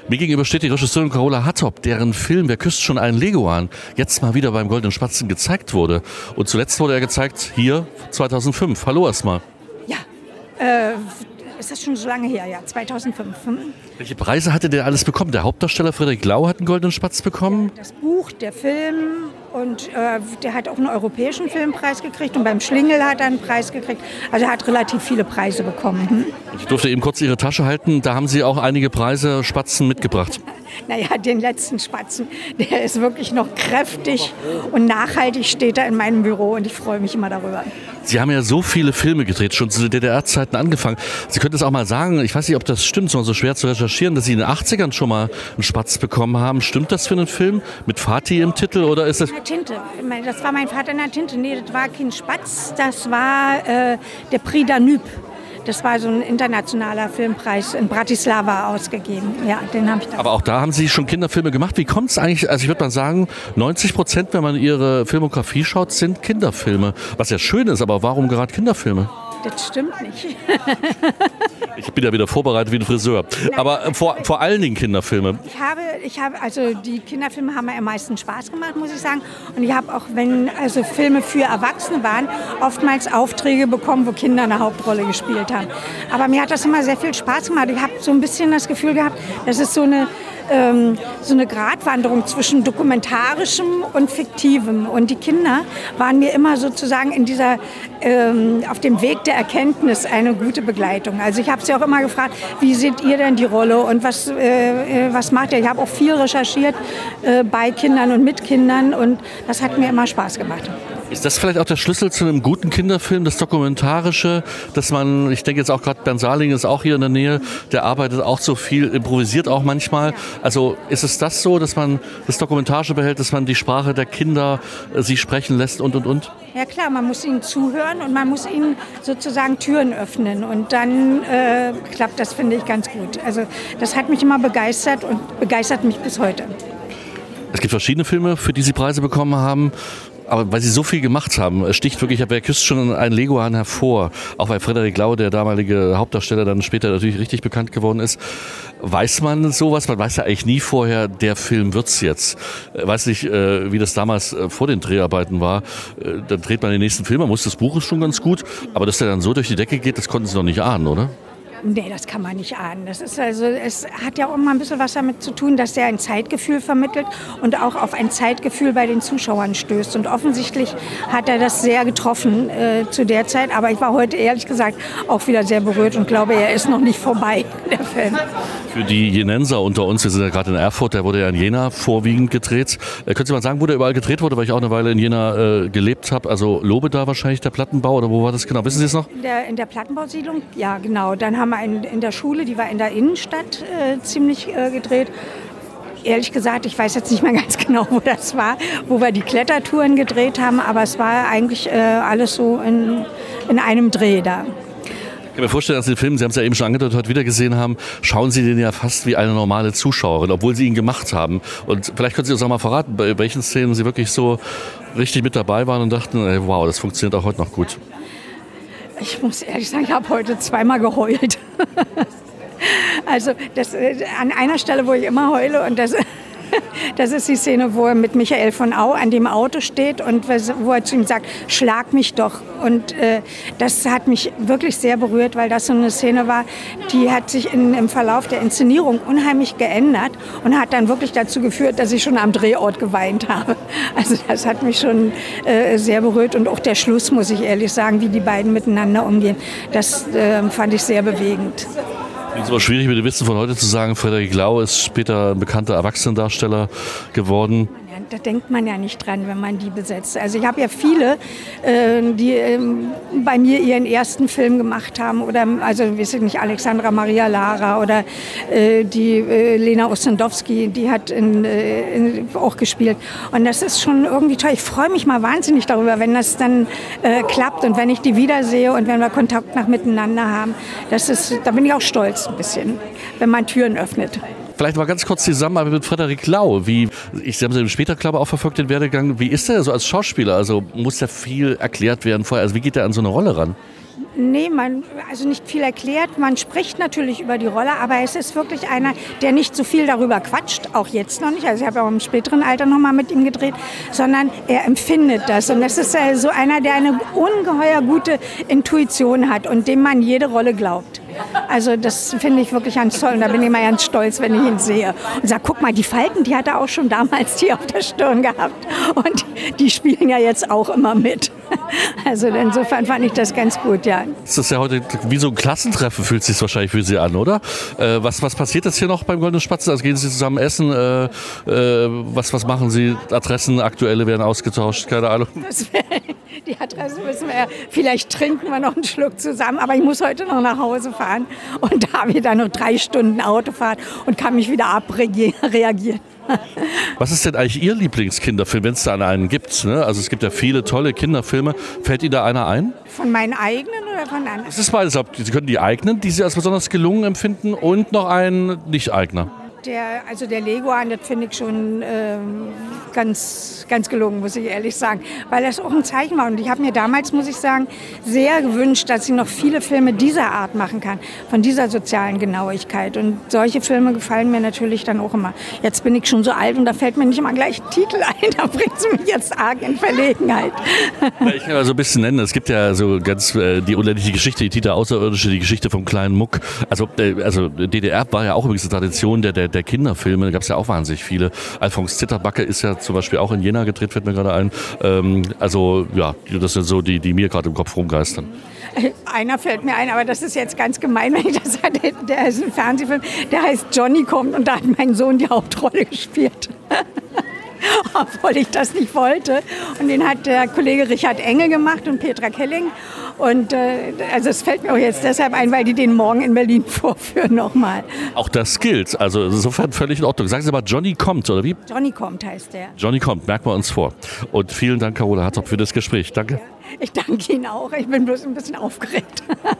Mir gegenüber steht die Regisseurin Carola Hartop, deren Film Wer küsst schon einen Leguan jetzt mal wieder beim Goldenen Spatzen gezeigt wurde. Und zuletzt wurde er gezeigt hier 2005. Hallo erstmal. Ja, ist das schon so lange her? Ja, 2005. Welche Preise hatte der alles bekommen? Der Hauptdarsteller Frederik Lau hat einen Goldenen Spatz bekommen. Das Buch, der Film und der hat auch einen europäischen Filmpreis gekriegt und beim Schlingel hat er einen Preis gekriegt. Also er hat relativ viele Preise bekommen. Ich durfte eben kurz Ihre Tasche halten. Da haben Sie auch einige Preise, Spatzen mitgebracht. Naja, den letzten Spatzen, der ist wirklich noch kräftig und nachhaltig steht er in meinem Büro und ich freue mich immer darüber. Sie haben ja so viele Filme gedreht, schon zu DDR-Zeiten angefangen. Sie können es auch mal sagen, ich weiß nicht, ob das stimmt, es ist noch so schwer zu recherchieren, dass Sie in den 80ern schon mal einen Spatz bekommen haben. Stimmt das für einen Film mit Fatih im Titel oder ist das... Tinte, das war mein Vater in der Tinte. Nee, das war kein Spatz, das war der Prix Danube. Das war so ein internationaler Filmpreis in Bratislava ausgegeben. Ja, den habe ich da. Aber auch da haben Sie schon Kinderfilme gemacht. Wie kommt es eigentlich? Also ich würde mal sagen, 90%, wenn man Ihre Filmografie schaut, sind Kinderfilme. Was ja schön ist, aber warum gerade Kinderfilme? Das stimmt nicht. Ich bin ja wieder vorbereitet wie ein Friseur. Aber vor allen Dingen Kinderfilme. Also die Kinderfilme haben mir am meisten Spaß gemacht, muss ich sagen. Und ich habe auch, wenn also Filme für Erwachsene waren, oftmals Aufträge bekommen, wo Kinder eine Hauptrolle gespielt haben. Aber mir hat das immer sehr viel Spaß gemacht. Ich habe so ein bisschen das Gefühl gehabt, das ist so eine Gratwanderung zwischen dokumentarischem und fiktivem. Und die Kinder waren mir immer sozusagen in dieser, auf dem Weg der Erkenntnis eine gute Begleitung. Also ich habe sie auch immer gefragt, wie seht ihr denn die Rolle und was macht ihr? Ich habe auch viel recherchiert bei Kindern und mit Kindern und das hat mir immer Spaß gemacht. Ist das vielleicht auch der Schlüssel zu einem guten Kinderfilm, das Dokumentarische, dass man, ich denke jetzt auch gerade Bernd Saling ist auch hier in der Nähe, der arbeitet auch so viel, improvisiert auch manchmal. Also ist es das so, dass man das Dokumentarische behält, dass man die Sprache der Kinder sie sprechen lässt und? Ja klar, man muss ihnen zuhören und man muss ihnen sozusagen Türen öffnen und dann klappt das, finde ich, ganz gut. Also das hat mich immer begeistert und begeistert mich bis heute. Es gibt verschiedene Filme, für die Sie Preise bekommen haben. Aber weil Sie so viel gemacht haben, sticht wirklich, Wer küsst schon einen Leguan hervor. Auch weil Frederik Lau, der damalige Hauptdarsteller, dann später natürlich richtig bekannt geworden ist. Weiß man sowas? Man weiß ja eigentlich nie vorher, der Film wird's jetzt. Weiß nicht, wie das damals vor den Dreharbeiten war. Dann dreht man den nächsten Film, man muss, das Buch ist schon ganz gut. Aber dass der dann so durch die Decke geht, das konnten Sie noch nicht ahnen, oder? Nee, das kann man nicht ahnen. Es hat ja auch mal ein bisschen was damit zu tun, dass er ein Zeitgefühl vermittelt und auch auf ein Zeitgefühl bei den Zuschauern stößt. Und offensichtlich hat er das sehr getroffen zu der Zeit. Aber ich war heute ehrlich gesagt auch wieder sehr berührt und glaube, er ist noch nicht vorbei, der Film. Für die Jenenser unter uns, wir sind ja gerade in Erfurt, der wurde ja in Jena vorwiegend gedreht. Können Sie mal sagen, wo der überall gedreht wurde, weil ich auch eine Weile in Jena gelebt habe? Also Lobeda wahrscheinlich, der Plattenbau, oder wo war das genau? Wissen Sie es noch? In der Plattenbausiedlung, ja genau. Dann haben wir in der Schule, die war in der Innenstadt ziemlich gedreht. Ehrlich gesagt, ich weiß jetzt nicht mehr ganz genau, wo das war, wo wir die Klettertouren gedreht haben, aber es war eigentlich alles so in einem Dreh da. Ich kann mir vorstellen, dass Sie den Film, Sie haben es ja eben schon angedeutet, heute wieder gesehen haben, schauen Sie den ja fast wie eine normale Zuschauerin, obwohl Sie ihn gemacht haben. Und vielleicht können Sie uns auch mal verraten, bei welchen Szenen Sie wirklich so richtig mit dabei waren und dachten, ey, wow, das funktioniert auch heute noch gut. Ich muss ehrlich sagen, ich habe heute zweimal geheult. Also an einer Stelle, wo ich immer heule, und das ist die Szene, wo er mit Michael von Au an dem Auto steht und wo er zu ihm sagt, schlag mich doch. Und das hat mich wirklich sehr berührt, weil das so eine Szene war, die hat sich im Verlauf der Inszenierung unheimlich geändert und hat dann wirklich dazu geführt, dass ich schon am Drehort geweint habe. Also das hat mich schon sehr berührt und auch der Schluss, muss ich ehrlich sagen, wie die beiden miteinander umgehen, das fand ich sehr bewegend. Es ist aber schwierig mit dem Wissen von heute zu sagen, Frederik Lau ist später ein bekannter Erwachsenendarsteller geworden. Da denkt man ja nicht dran, wenn man die besetzt. Also ich habe ja viele, die bei mir ihren ersten Film gemacht haben. Oder, also weiß ich nicht, Alexandra Maria Lara oder die Lena Ossendowski, die hat auch gespielt. Und das ist schon irgendwie toll. Ich freue mich mal wahnsinnig darüber, wenn das dann klappt und wenn ich die wiedersehe und wenn wir Kontakt nach miteinander haben. Da bin ich auch stolz ein bisschen, wenn man Türen öffnet. Vielleicht mal ganz kurz die Zusammenarbeit mit Frederik Lau. Sie haben Sie später, glaube ich, auch verfolgt, den Werdegang. Wie ist der so als Schauspieler? Also muss da viel erklärt werden vorher? Also wie geht der an so eine Rolle ran? Nee, also nicht viel erklärt. Man spricht natürlich über die Rolle, aber es ist wirklich einer, der nicht so viel darüber quatscht, auch jetzt noch nicht. Also ich habe auch im späteren Alter noch mal mit ihm gedreht, sondern er empfindet das. Und das ist so einer, der eine ungeheuer gute Intuition hat und dem man jede Rolle glaubt. Also das finde ich wirklich ganz toll und da bin ich immer ganz stolz, wenn ich ihn sehe. Und sage, guck mal, die Falten, die hat er auch schon damals hier auf der Stirn gehabt. Und die spielen ja jetzt auch immer mit. Also insofern fand ich das ganz gut, ja. Das ist ja heute wie so ein Klassentreffen, fühlt sich wahrscheinlich für Sie an, oder? Was passiert jetzt hier noch beim Goldenen Spatzen? Also gehen Sie zusammen essen? Was machen Sie? Adressen, aktuelle werden ausgetauscht, keine Ahnung. Die Adresse müssen wir, vielleicht trinken wir noch einen Schluck zusammen, aber ich muss heute noch nach Hause fahren und da habe ich dann noch 3 Stunden Autofahrt und kann mich wieder abreagieren. Was ist denn eigentlich Ihr Lieblingskinderfilm, wenn es da einen gibt? Ne? Also es gibt ja viele tolle Kinderfilme. Fällt Ihnen da einer ein? Von meinen eigenen oder von anderen? Es ist beides. Sie können die eigenen, die Sie als besonders gelungen empfinden, und noch einen Nicht-Eigner. Der Leguan, das finde ich schon ganz, ganz gelungen, muss ich ehrlich sagen. Weil das auch ein Zeichen war. Und ich habe mir damals, muss ich sagen, sehr gewünscht, dass ich noch viele Filme dieser Art machen kann. Von dieser sozialen Genauigkeit. Und solche Filme gefallen mir natürlich dann auch immer. Jetzt bin ich schon so alt und da fällt mir nicht immer gleich ein Titel ein. Da bringt es mich jetzt arg in Verlegenheit. Ja, ich kann mal so ein bisschen nennen. Es gibt ja so ganz die unendliche Geschichte, die Tita Außerirdische, die Geschichte vom kleinen Muck. Also DDR war ja auch übrigens eine Tradition der Kinderfilme, da gab es ja auch wahnsinnig viele. Alfons Zitterbacke ist ja zum Beispiel auch in Jena gedreht, fällt mir gerade ein. Also ja, das sind so die mir gerade im Kopf rumgeistern. Einer fällt mir ein, aber das ist jetzt ganz gemein, wenn ich das sage. Der ist ein Fernsehfilm, der heißt Johnny kommt und da hat mein Sohn die Hauptrolle gespielt. Obwohl ich das nicht wollte. Und den hat der Kollege Richard Engel gemacht und Petra Kelling. Und also es fällt mir auch jetzt deshalb ein, weil die den morgen in Berlin vorführen nochmal. Auch das gilt, also insofern völlig in Ordnung. Sagen Sie mal, Johnny kommt, oder wie? Johnny kommt heißt der. Johnny kommt, merken wir uns vor. Und vielen Dank, Carola Hartop, für das Gespräch. Danke. Ja, ich danke Ihnen auch. Ich bin bloß ein bisschen aufgeregt.